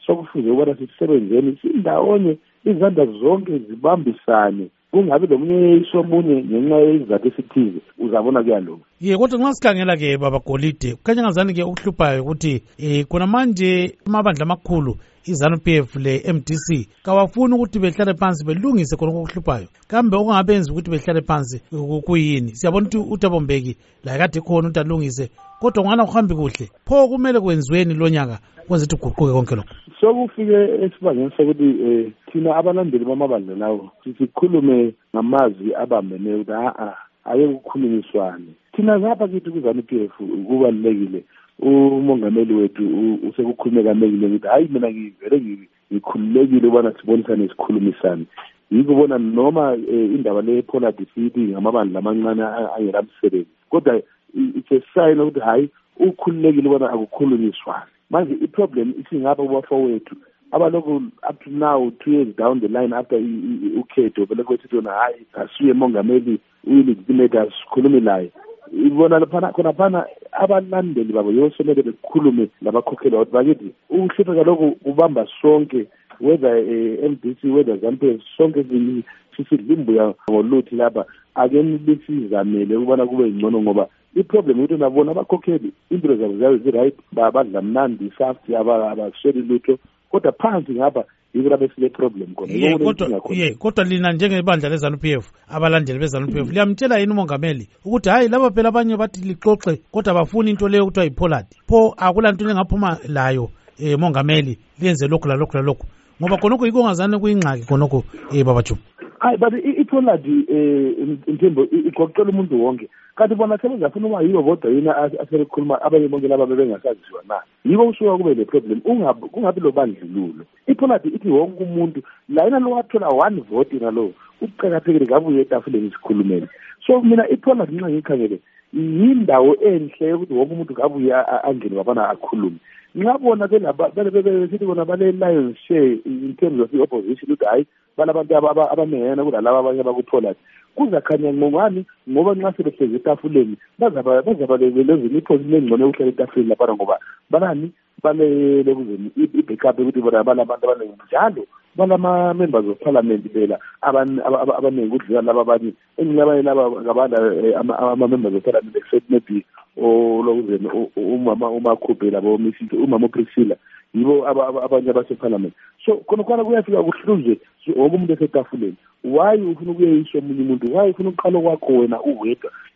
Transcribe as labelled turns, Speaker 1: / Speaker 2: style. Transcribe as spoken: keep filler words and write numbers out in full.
Speaker 1: sokufuze ukubana sisebenzeni sindawonye izandla zonke zibambisane kungabi lomunye isomunye ngenxa yezizathu esithize uzabona kuyalunga.
Speaker 2: Ye kodwa nxa sikhangela-ke baba Golide kukhanya ngazani-ke ukuhluphayo ukuthi um khona manje amabandla amakhulu i-ZANU P F le-M D C kawafuni ukuthi behlale phansi belungise khona okuhluphayo kambe okungabenzi ukuthi behlale phansi kuyini? Siyabona ukuthi uThabo Mbeki la kade khona ukuthi alungise kodwa ngana kuhambi kuhle pho kumele kwenziweni lo nyaka kwenza ukuthi kuguquke konke lokho.
Speaker 1: Sokufike esibangeni sokuthi um thina abalandeli bamabandla lawo sikhulume ngamazwi abambeneyo ukuthi a-a ake kukhulunyiswane. Thina ngapha kithi ku-ZANU P F kubalulekile umongameli wethu usekukhulume kamekile ukuthi hayi mina ngivele ngikhululekile ukubana sibonisane sikhulumisane. Yikubona noma indaba le Pollard sithi ngamabandla amancane angelamsebenzi kodwa it's a sign ukuthi hayi ukhululekile ukubana akukhulunyiswane. Manje i-problem isingapha kubafowethu abalokhu up to now two years down the line after ukhetho vele kwethi yona hayi asiye mongameli uyilegitimate asikhulume laye. Ibona laphana khona phana abalandeli babo yosomele bekhulume labakhokheli ukuthi bakithi ukuhlupha lokho kubamba sonke whether M D C whether ZANU P F sonke sisidlimbuya ngoluthi lapha ake nisizamele ukubona kube ngcono ngoba i-problem ukuthi nabona abakhokheli impilo zabo ziyabe zi-right badla mnandi safi abasheli lutho kodwa phansi ngapha yiko lapho sile problem khona.
Speaker 2: Ye kodwa ye kodwa lina njengebandla le-ZANU P F abalandeli be-ZANU P F liyamtshela yini umongameli ukuthi hayi laba phela abanye bathi lixoxe kodwa bafuni into leyo kuthiwa yi-Pollard pho akulanto engaphuma layo um mongameli liyenze lokhu lalokhu lalokhu ngoba khonokho yiko ongazane kuyingxaki khonokho um baba Juma.
Speaker 1: Hayi but i-Pollard um Mthembu igoqela umuntu wonke kanti bona sebezafuna uba yiyo bodwa yini asebekhuluma abanye bonke laba bebengasaziwa na yiko usuka kube le problem kungabi lo bandlululo. I-Pollard ithi wonke umuntu la yena lo wathola one vote nalo uqakathekile ngabuye etafuleni sikhulumeni. So mina i-Pollard nxa ngikhangele yindawo enhle yokuthi wonke umuntu ngabuye angene wabana akhulume. Ngabona ke laba besithi bona bale lion's share in terms of the opposition ukuthi hayi balabantu abanehena kulalaba abanye bakuPollard kuzakhanya ngongani ngoba nxa sebehlezi etafuleni bazaba bazaba lezini iphozi lengcono ukuhlala etafuleni lapha ngoba banani balele kuzeni i-backup ukuthi bona balabantu abaningi njalo balama members of parliament phela abaningi ukudlula laba abanye engilabanye laba ngabanda ama members of parliament except maybe olokuzeni umama umakhuphe labo misisi umama Priscilla yibo abanye abase parliament. So khona khona kuyafika kuhluzwe wonke umuntu esetafuleni why ufuna ukuyisho umunye umuntu why ufuna uqala kwakho wena uwedwa